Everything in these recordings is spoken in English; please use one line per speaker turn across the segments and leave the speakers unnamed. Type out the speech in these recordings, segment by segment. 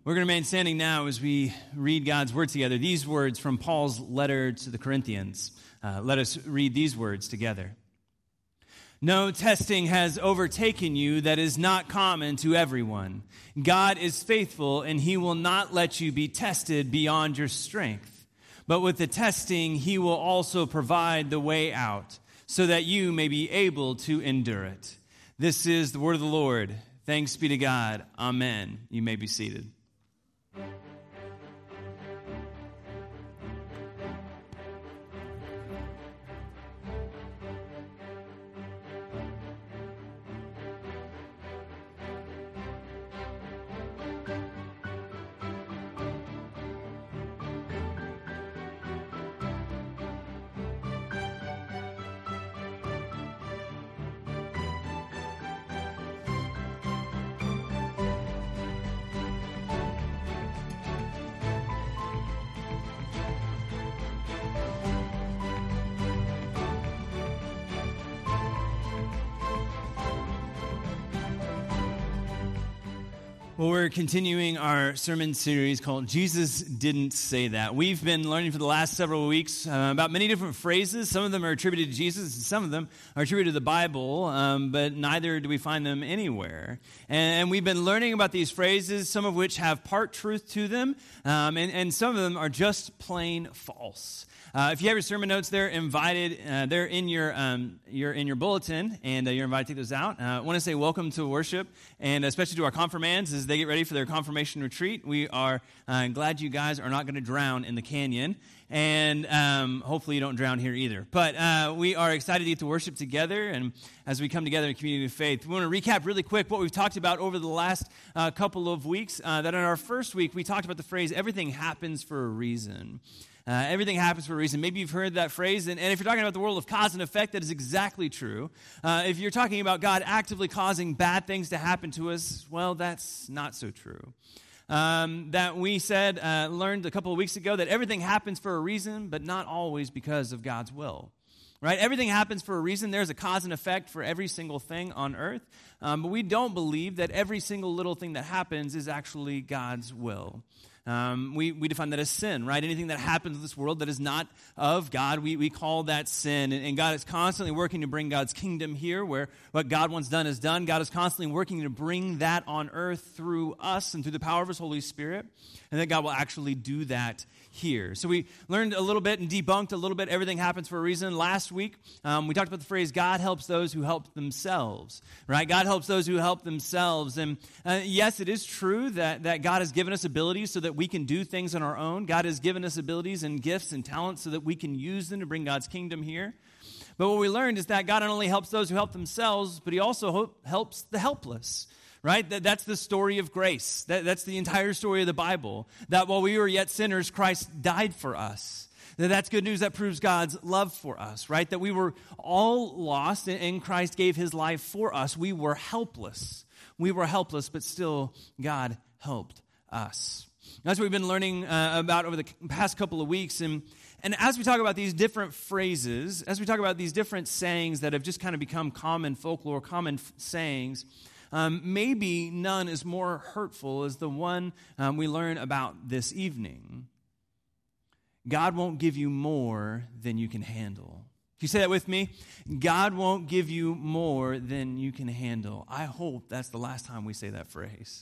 We're going to remain standing now as we read God's word together. These words from Paul's letter to the Corinthians. Let us read these words together. No testing has overtaken you that is not common to everyone. God is faithful, and he will not let you be tested beyond your strength. But with the testing, he will also provide the way out, so that you may be able to endure it. This is the word of the Lord. Thanks be to God. Amen. You may be seated. Well, we're continuing our sermon series called Jesus Didn't Say That. We've been learning for the last several weeks about many different phrases. Some of them are attributed to Jesus, and some of them are attributed to the Bible, but neither do we find them anywhere. And we've been learning about these phrases, some of which have part truth to them, and some of them are just plain false. If you have your sermon notes, they're invited. They're in your bulletin, and you're invited to take those out. I want to say welcome to worship, and especially to our confirmands as they get ready for their confirmation retreat. We are glad you guys are not going to drown in the canyon, and hopefully you don't drown here either. But we are excited to get to worship together, and as we come together in community of faith, we want to recap really quick what we've talked about over the last couple of weeks. That in our first week, we talked about the phrase, everything happens for a reason. Everything happens for a reason. Maybe you've heard that phrase, and if you're talking about the world of cause and effect, that is exactly true. If you're talking about God actively causing bad things to happen to us, well, that's not so true. That we learned a couple of weeks ago that everything happens for a reason, but not always because of God's will. Right? Everything happens for a reason. There's a cause and effect for every single thing on earth, but we don't believe that every single little thing that happens is actually God's will. We define that as sin, right? Anything that happens in this world that is not of God, we call that sin. And God is constantly working to bring God's kingdom here, where what God once done is done. God is constantly working to bring that on earth through us and through the power of His Holy Spirit. And that God will actually do that here. So we learned a little bit and debunked a little bit. Everything happens for a reason. Last week, we talked about the phrase, God helps those who help themselves, right? God helps those who help themselves. And yes, it is true that God has given us abilities so that we can do things on our own. God has given us abilities and gifts and talents so that we can use them to bring God's kingdom here. But what we learned is that God not only helps those who help themselves, but He also helps the helpless. Right? That's the story of grace. That's the entire story of the Bible. That while we were yet sinners, Christ died for us. That's good news. That proves God's love for us, right? That we were all lost and Christ gave His life for us. We were helpless. We were helpless, but still God helped us. That's what we've been learning about over the past couple of weeks. And as we talk about these different phrases, as we talk about these different sayings that have just kind of become common folklore, common sayings, maybe none is more hurtful as the one we learn about this evening. God won't give you more than you can handle. Can you say that with me? God won't give you more than you can handle. I hope that's the last time we say that phrase.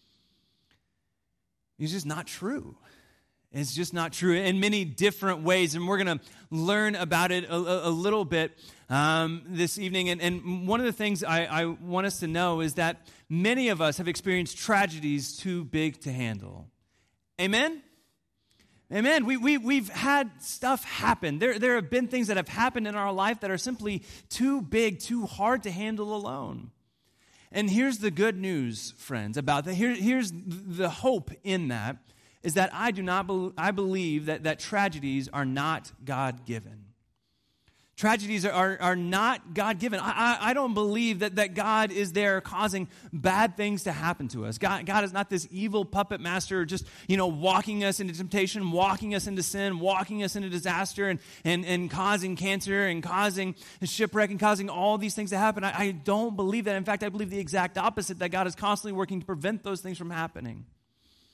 It's just not true. It's just not true in many different ways, and we're going to learn about it a little bit this evening. And one of the things I want us to know is that many of us have experienced tragedies too big to handle. Amen? Amen. We've had stuff happen. There have been things that have happened in our life that are simply too big, too hard to handle alone. And here's the good news, friends, about that. Here's the hope in that. Is that I believe that tragedies are not God-given. Tragedies are not God-given. I don't believe that God is there causing bad things to happen to us. God is not this evil puppet master just, walking us into temptation, walking us into sin, walking us into disaster, and causing cancer and causing shipwreck and causing all these things to happen. I don't believe that. In fact, I believe the exact opposite, that God is constantly working to prevent those things from happening.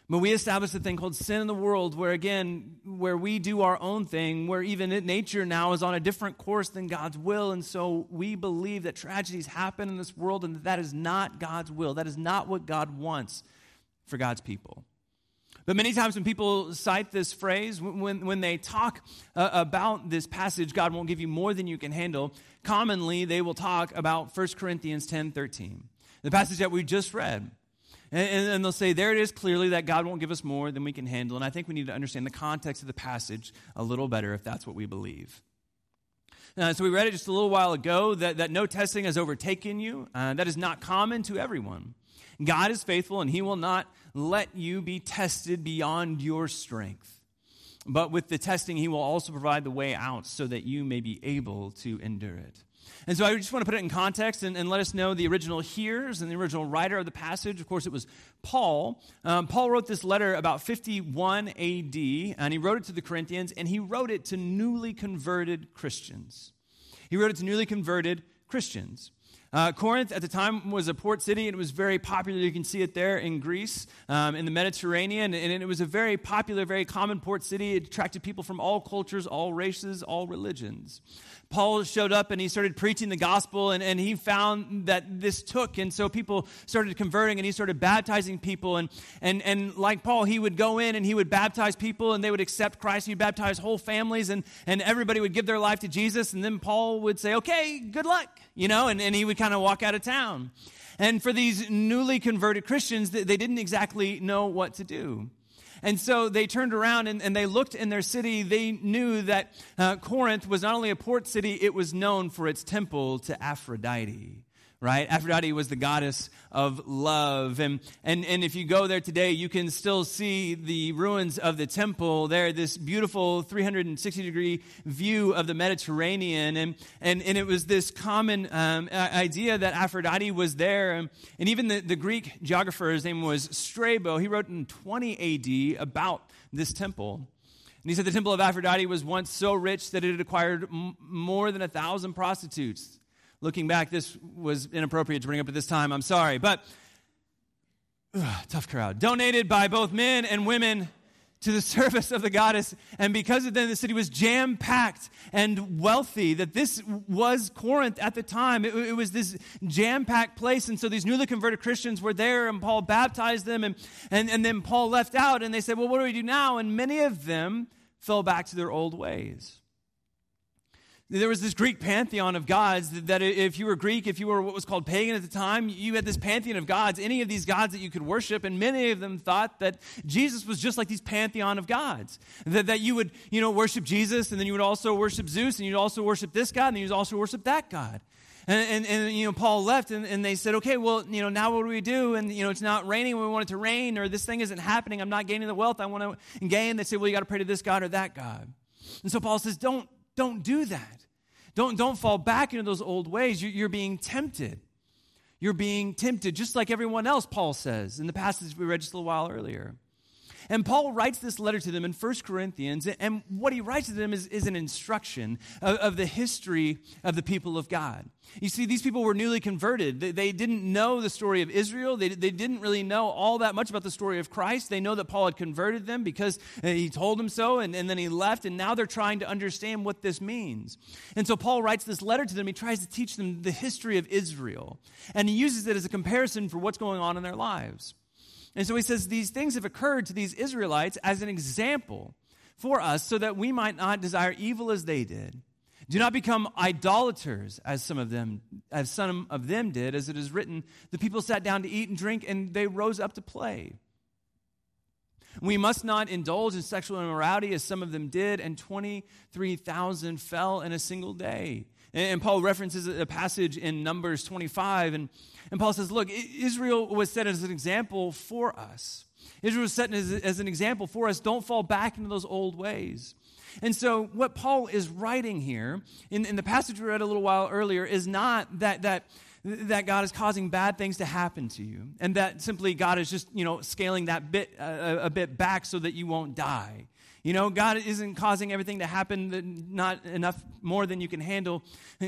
But we established a thing called sin in the world where we do our own thing, where even nature now is on a different course than God's will. And so we believe that tragedies happen in this world and that is not God's will. That is not what God wants for God's people. But many times when people cite this phrase, when they talk about this passage, God won't give you more than you can handle, commonly they will talk about 1 Corinthians 10:13, the passage that we just read. And they'll say, there it is clearly that God won't give us more than we can handle. And I think we need to understand the context of the passage a little better if that's what we believe. So we read it just a little while ago, that no testing has overtaken you. That is not common to everyone. God is faithful, and he will not let you be tested beyond your strength. But with the testing, he will also provide the way out so that you may be able to endure it. And so I just want to put it in context and let us know the original hearers and the original writer of the passage. Of course, it was Paul. Paul wrote this letter about 51 A.D., and he wrote it to the Corinthians, and he wrote it to newly converted Christians. Corinth at the time was a port city, and it was very popular. You can see it there in Greece, in the Mediterranean, and it was a very popular, very common port city. It attracted people from all cultures, all races, all religions. Paul showed up and he started preaching the gospel, and he found that this took, and so people started converting, and he started baptizing people, and like Paul, he would go in and he would baptize people, and they would accept Christ. He'd baptize whole families, and everybody would give their life to Jesus, and then Paul would say, okay, good luck, and he would kind of walk out of town. And for these newly converted Christians, they didn't exactly know what to do. And so they turned around and they looked in their city. They knew that Corinth was not only a port city, it was known for its temple to Aphrodite, right? Aphrodite was the goddess of love. And if you go there today, you can still see the ruins of the temple there, this beautiful 360-degree view of the Mediterranean. And it was this common idea that Aphrodite was there. And even the Greek geographer, his name was Strabo, he wrote in 20 A.D. about this temple. And he said the temple of Aphrodite was once so rich that it had acquired more than 1,000 prostitutes. Looking back, this was inappropriate to bring up at this time. I'm sorry. But, tough crowd. Donated by both men and women to the service of the goddess. And because of them, the city was jam-packed and wealthy. That this was Corinth at the time. It was this jam-packed place. And so these newly converted Christians were there, and Paul baptized them. And then Paul left out, and they said, well, what do we do now? And many of them fell back to their old ways. There was this Greek pantheon of gods that if you were Greek, if you were what was called pagan at the time, you had this pantheon of gods, any of these gods that you could worship, and many of them thought that Jesus was just like these pantheon of gods. That you would, worship Jesus, and then you would also worship Zeus, and you'd also worship this God, and you'd also worship that God. And Paul left, and they said, okay, well, now what do we do? And, it's not raining when we want it to rain, or this thing isn't happening. I'm not gaining the wealth I want to gain. They say, well, you got to pray to this God or that God. And so Paul says, don't do that. Don't fall back into those old ways. You're being tempted. You're being tempted, just like everyone else, Paul says, in the passage we read just a little while earlier. And Paul writes this letter to them in 1 Corinthians, and what he writes to them is an instruction of the history of the people of God. You see, these people were newly converted. They didn't know the story of Israel. They didn't really know all that much about the story of Christ. They know that Paul had converted them because he told them so, and then he left, and now they're trying to understand what this means. And so Paul writes this letter to them. He tries to teach them the history of Israel, and he uses it as a comparison for what's going on in their lives. And so he says these things have occurred to these Israelites as an example for us so that we might not desire evil as they did. Do not become idolaters as some of them did, as it is written, the people sat down to eat and drink and they rose up to play. We must not indulge in sexual immorality as some of them did, and 23,000 fell in a single day. And Paul references a passage in Numbers 25, and Paul says, look, Israel was set as an example for us. Israel was set as an example for us. Don't fall back into those old ways. And so what Paul is writing here, in the passage we read a little while earlier, is not that that God is causing bad things to happen to you, and that simply God is just, scaling that bit a bit back so that you won't die. God isn't causing everything to happen that not enough more than you can handle.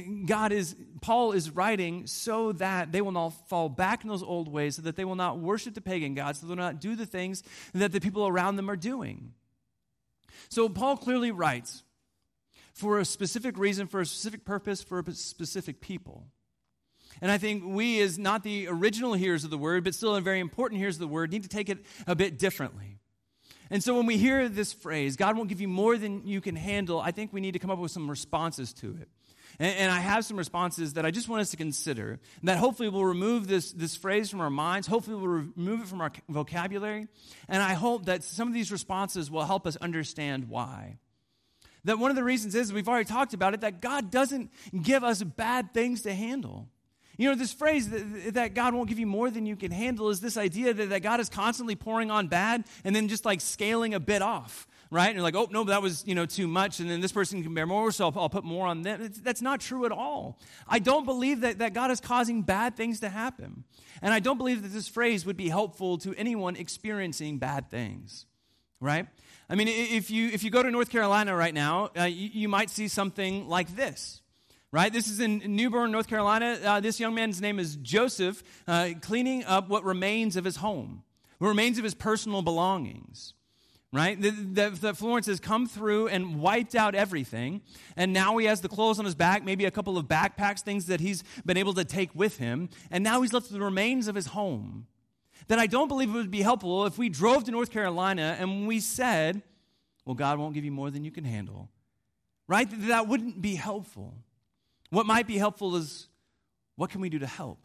Paul is writing so that they will not fall back in those old ways, so that they will not worship the pagan gods, so they will not do the things that the people around them are doing. So Paul clearly writes for a specific reason, for a specific purpose, for a specific people. And I think we, as not the original hearers of the word, but still a very important hearers of the word, need to take it a bit differently. And so when we hear this phrase, God won't give you more than you can handle, I think we need to come up with some responses to it. And I have some responses that I just want us to consider, that hopefully will remove this phrase from our minds, hopefully will remove it from our vocabulary, and I hope that some of these responses will help us understand why. That one of the reasons is, we've already talked about it, that God doesn't give us bad things to handle. This phrase that God won't give you more than you can handle is this idea that God is constantly pouring on bad and then just like scaling a bit off, right? And you're like, oh, no, that was, too much, and then this person can bear more, so I'll put more on them. That's not true at all. I don't believe that God is causing bad things to happen. And I don't believe that this phrase would be helpful to anyone experiencing bad things, right? I mean, if you go to North Carolina right now, you might see something like this. Right? This is in New Bern, North Carolina. This young man's name is Joseph, cleaning up what remains of his home, what remains of his personal belongings. Right? The Florence has come through and wiped out everything, and now he has the clothes on his back, maybe a couple of backpacks, things that he's been able to take with him, and now he's left with the remains of his home. That I don't believe it would be helpful if we drove to North Carolina and we said, well, God won't give you more than you can handle. Right? That wouldn't be helpful. What might be helpful is, what can we do to help?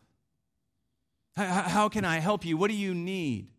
How can I help you? What do you need?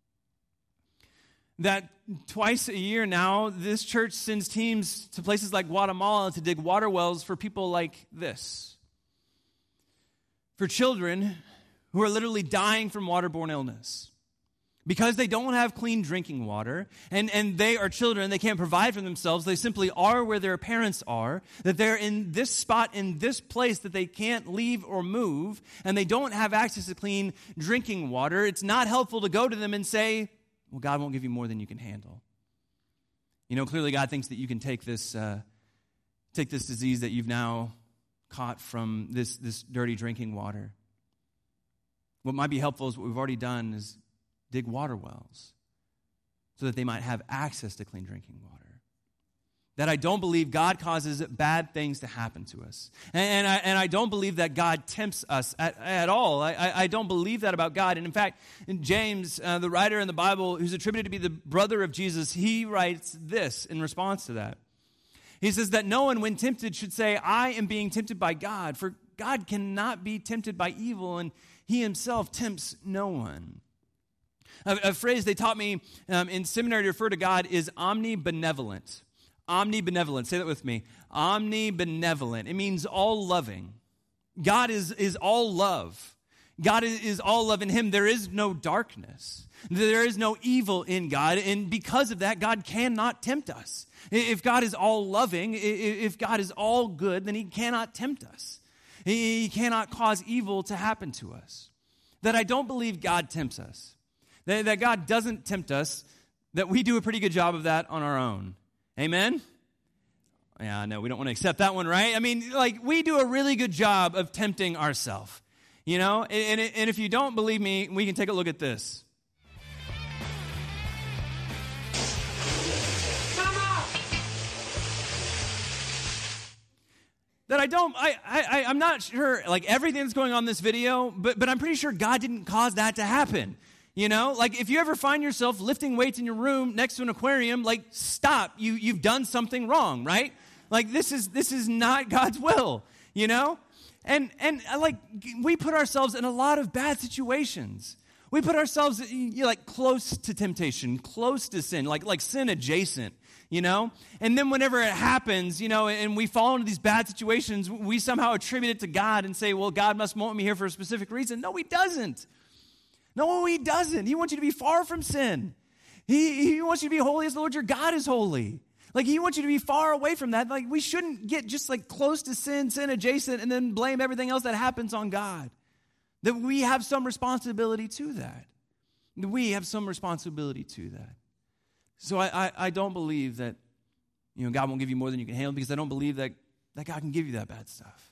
That twice a year now, this church sends teams to places like Guatemala to dig water wells for people like this. For children who are literally dying from waterborne illness. Because they don't have clean drinking water, and they are children, they can't provide for themselves, they simply are where their parents are, that they're in this spot, in this place that they can't leave or move, and they don't have access to clean drinking water. It's not helpful to go to them and say, well, God won't give you more than you can handle. Clearly God thinks that you can take this disease that you've now caught from this dirty drinking water. What might be helpful is what we've already done is dig water wells so that they might have access to clean drinking water. That I don't believe God causes bad things to happen to us. And I don't believe that God tempts us at all. I don't believe that about God. And in fact, James, the writer in the Bible, who's attributed to be the brother of Jesus, he writes this in response to that. He says that no one, when tempted, should say, I am being tempted by God, for God cannot be tempted by evil, and he himself tempts no one. A phrase they taught me in seminary to refer to God is omnibenevolent. Omnibenevolent. Say that with me. Omnibenevolent. It means all loving. God is all love. God is all love. In him there is no darkness. There is no evil in God. And because of that, God cannot tempt us. If God is all loving, if God is all good, then he cannot tempt us. He cannot cause evil to happen to us. That I don't believe God tempts us. That God doesn't tempt us, that we do a pretty good job of that on our own. Amen? Yeah, no, we don't want to accept that one, right? I mean, we do a really good job of tempting ourselves, And if you don't believe me, we can take a look at this. That I'm not sure, everything that's going on in this video, but I'm pretty sure God didn't cause that to happen. If you ever find yourself lifting weights in your room next to an aquarium, stop. You've done something wrong, right? This is not God's will, And we put ourselves in a lot of bad situations. We put ourselves close to temptation, close to sin, like sin adjacent, And then whenever it happens, and we fall into these bad situations, we somehow attribute it to God and say, well, God must want me here for a specific reason. No, he doesn't. No, he doesn't. He wants you to be far from sin. He wants you to be holy as the Lord your God is holy. He wants you to be far away from that. We shouldn't get just close to sin adjacent, and then blame everything else that happens on God. That we have some responsibility to that. We have some responsibility to that. So I don't believe that, God won't give you more than you can handle, because I don't believe that God can give you that bad stuff.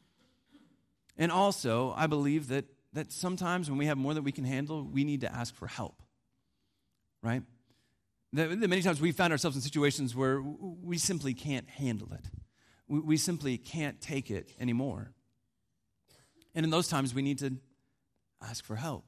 And also, I believe that sometimes when we have more than we can handle, we need to ask for help, right? That many times we found ourselves in situations where we simply can't handle it. We simply can't take it anymore. And in those times, we need to ask for help.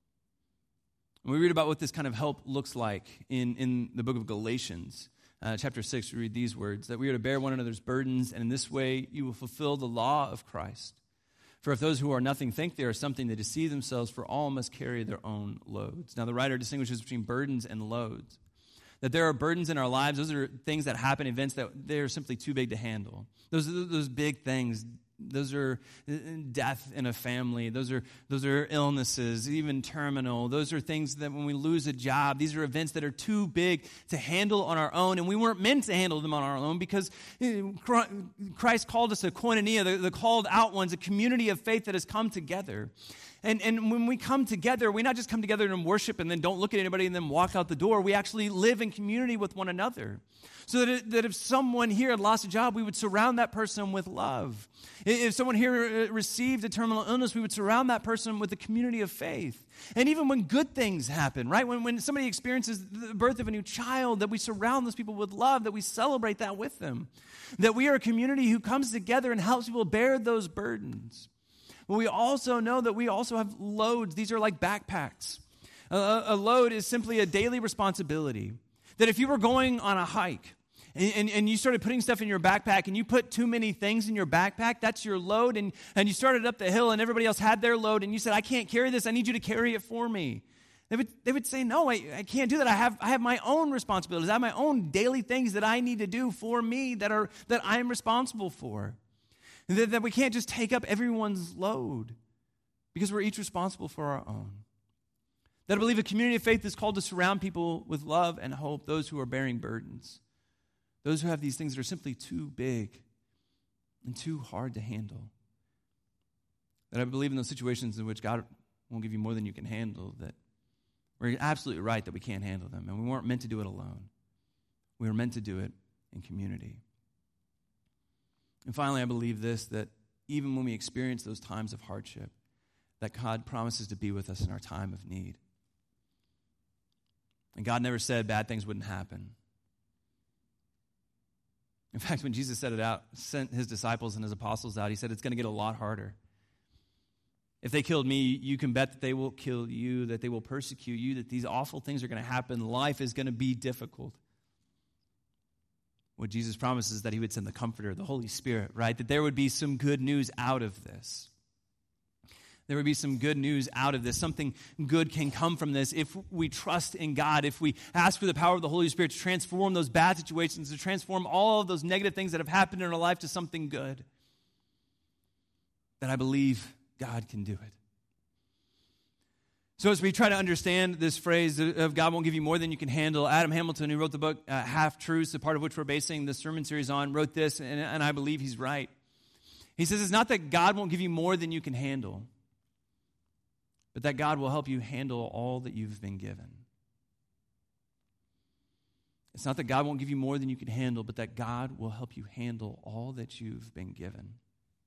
And we read about what this kind of help looks like in the book of Galatians. Chapter 6, we read these words, that we are to bear one another's burdens, and in this way you will fulfill the law of Christ. For if those who are nothing think they are something, they deceive themselves, for all must carry their own loads. Now the writer distinguishes between burdens and loads. That there are burdens in our lives. Those are things that happen, events that they're simply too big to handle. Those big things. Those are death in a family. Those are illnesses, even terminal. Those are things that when we lose a job, these are events that are too big to handle on our own, and we weren't meant to handle them on our own, because Christ called us a koinonia, the called out ones, a community of faith that has come together. And when we come together, we not just come together and worship and then don't look at anybody and then walk out the door. We actually live in community with one another. So that if someone here had lost a job, we would surround that person with love. If someone here received a terminal illness, we would surround that person with a community of faith. And even when good things happen, right? When somebody experiences the birth of a new child, that we surround those people with love, that we celebrate that with them. That we are a community who comes together and helps people bear those burdens. But we also know that we also have loads. These are like backpacks. A load is simply a daily responsibility. That if you were going on a hike and you started putting stuff in your backpack and you put too many things in your backpack, that's your load. And you started up the hill and everybody else had their load and you said, I can't carry this. I need you to carry it for me. They would say, no, I can't do that. I have my own responsibilities. I have my own daily things that I need to do for me that I'm responsible for. That we can't just take up everyone's load, because we're each responsible for our own. That I believe a community of faith is called to surround people with love and hope, those who are bearing burdens, those who have these things that are simply too big and too hard to handle. That I believe in those situations in which God won't give you more than you can handle, that we're absolutely right that we can't handle them, and we weren't meant to do it alone. We were meant to do it in community. And finally, I believe this, that even when we experience those times of hardship, that God promises to be with us in our time of need. And God never said bad things wouldn't happen. In fact, when Jesus sent his disciples and his apostles out, he said it's going to get a lot harder. If they killed me, you can bet that they will kill you, that they will persecute you, that these awful things are going to happen. Life is going to be difficult. What Jesus promises is that he would send the Comforter, the Holy Spirit, right? That there would be some good news out of this. There would be some good news out of this. Something good can come from this if we trust in God, if we ask for the power of the Holy Spirit to transform those bad situations, to transform all of those negative things that have happened in our life to something good. That I believe God can do it. So as we try to understand this phrase of God won't give you more than you can handle, Adam Hamilton, who wrote the book Half-Truths, a part of which we're basing the sermon series on, wrote this, and I believe he's right. He says it's not that God won't give you more than you can handle, but that God will help you handle all that you've been given. It's not that God won't give you more than you can handle, but that God will help you handle all that you've been given.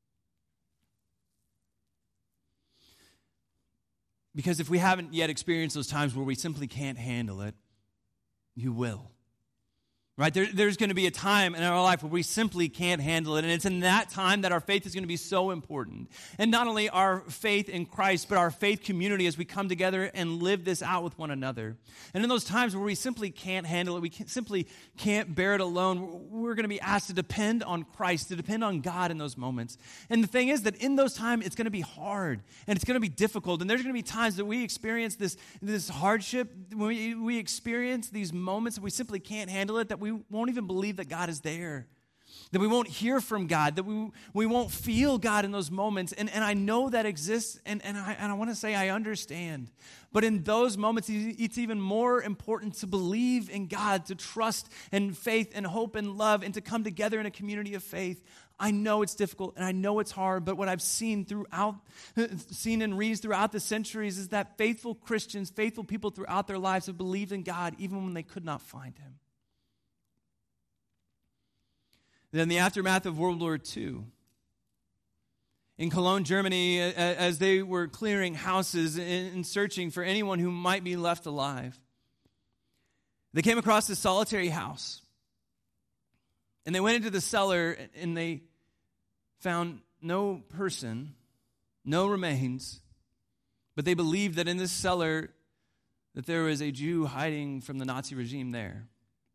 Because if we haven't yet experienced those times where we simply can't handle it, you will. Right? There's going to be a time in our life where we simply can't handle it. And it's in that time that our faith is going to be so important. And not only our faith in Christ, but our faith community as we come together and live this out with one another. And in those times where we simply can't handle it, simply can't bear it alone, we're going to be asked to depend on Christ, to depend on God in those moments. And the thing is that in those times, it's going to be hard and it's going to be difficult. And there's going to be times that we experience this hardship, when we experience these moments that we simply can't handle it, that we won't even believe that God is there, that we won't hear from God, that we won't feel God in those moments. And I know that exists, and I want to say I understand. But in those moments, it's even more important to believe in God, to trust and faith and hope and love, and to come together in a community of faith I know it's difficult and I know it's hard, but what I've seen and read throughout the centuries is that faithful Christians, faithful people throughout their lives have believed in God even when they could not find him. Then in the aftermath of World War II, in Cologne, Germany, as they were clearing houses and searching for anyone who might be left alive, they came across this solitary house. And they went into the cellar and they found no person, no remains, but they believed that in this cellar that there was a Jew hiding from the Nazi regime there.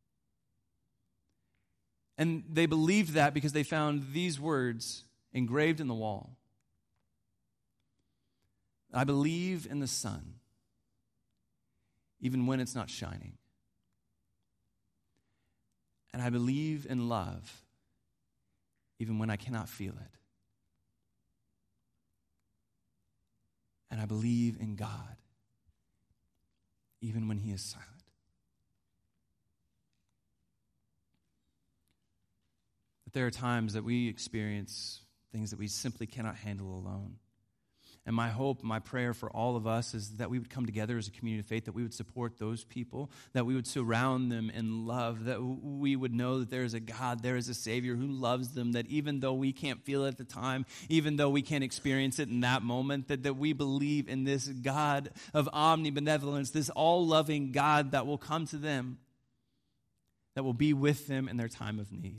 And they believed that because they found these words engraved in the wall. I believe in the sun, even when it's not shining. And I believe in love, even when I cannot feel it. And I believe in God, even when he is silent. But there are times that we experience things that we simply cannot handle alone. And my hope, my prayer for all of us is that we would come together as a community of faith, that we would support those people, that we would surround them in love, that we would know that there is a God, there is a Savior who loves them, that even though we can't feel it at the time, even though we can't experience it in that moment, that we believe in this God of omnibenevolence, this all-loving God that will come to them, that will be with them in their time of need.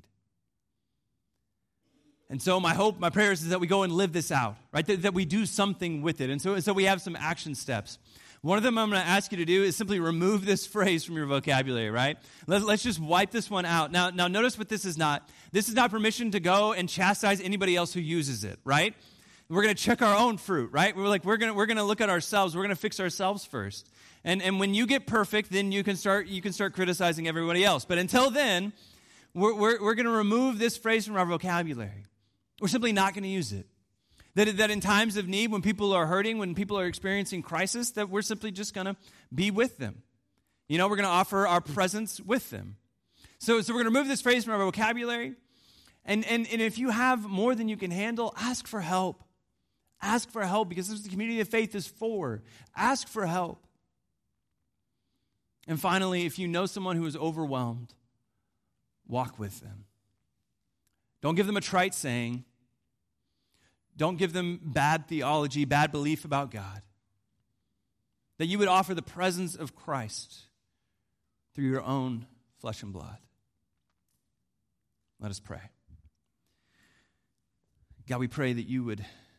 And so my hope, my prayers is that we go and live this out, right? That we do something with it. And so we have some action steps. One of them I'm going to ask you to do is simply remove this phrase from your vocabulary, right? Let's just wipe this one out. Now notice what this is not. This is not permission to go and chastise anybody else who uses it, right? We're going to check our own fruit, right? We're going to look at ourselves. We're going to fix ourselves first. And when you get perfect, then you can start criticizing everybody else. But until then, we're going to remove this phrase from our vocabulary. We're simply not going to use it. That in times of need, when people are hurting, when people are experiencing crisis, that we're simply just going to be with them. We're going to offer our presence with them. So we're going to remove this phrase from our vocabulary. And if you have more than you can handle, ask for help. Ask for help, because this is the community of faith is for. Ask for help. And finally, if you know someone who is overwhelmed, walk with them. Don't give them a trite saying. Don't give them bad theology, bad belief about God. That you would offer the presence of Christ through your own flesh and blood. Let us pray. God, we pray that you would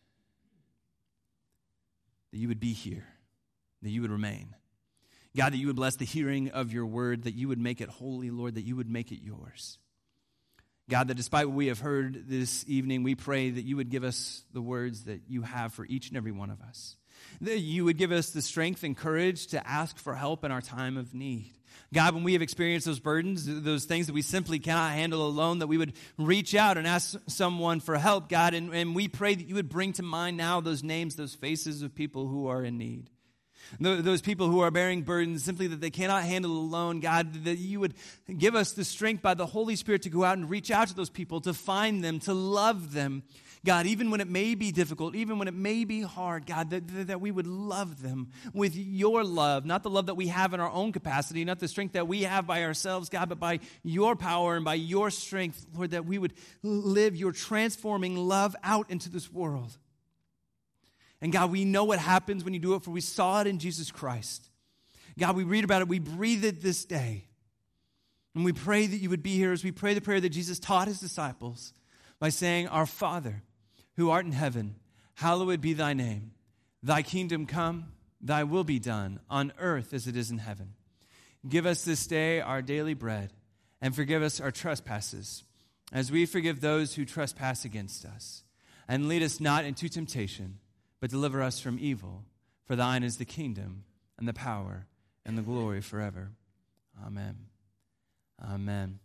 be here, that you would remain. God, that you would bless the hearing of your word, that you would make it holy, Lord, that you would make it yours. God, that despite what we have heard this evening, we pray that you would give us the words that you have for each and every one of us. That you would give us the strength and courage to ask for help in our time of need. God, when we have experienced those burdens, those things that we simply cannot handle alone, that we would reach out and ask someone for help, God, and we pray that you would bring to mind now those names, those faces of people who are in need. Those people who are bearing burdens simply that they cannot handle alone, God, that you would give us the strength by the Holy Spirit to go out and reach out to those people, to find them, to love them. God, even when it may be difficult, even when it may be hard, God, that we would love them with your love, not the love that we have in our own capacity, not the strength that we have by ourselves, God, but by your power and by your strength, Lord, that we would live your transforming love out into this world. And God, we know what happens when you do it, for we saw it in Jesus Christ. God, we read about it, we breathe it this day. And we pray that you would be here as we pray the prayer that Jesus taught his disciples by saying, Our Father, who art in heaven, hallowed be thy name. Thy kingdom come, thy will be done, on earth as it is in heaven. Give us this day our daily bread, and forgive us our trespasses, as we forgive those who trespass against us. And lead us not into temptation, but deliver us from evil. For thine is the kingdom, and the power, and the glory forever. Amen. Amen.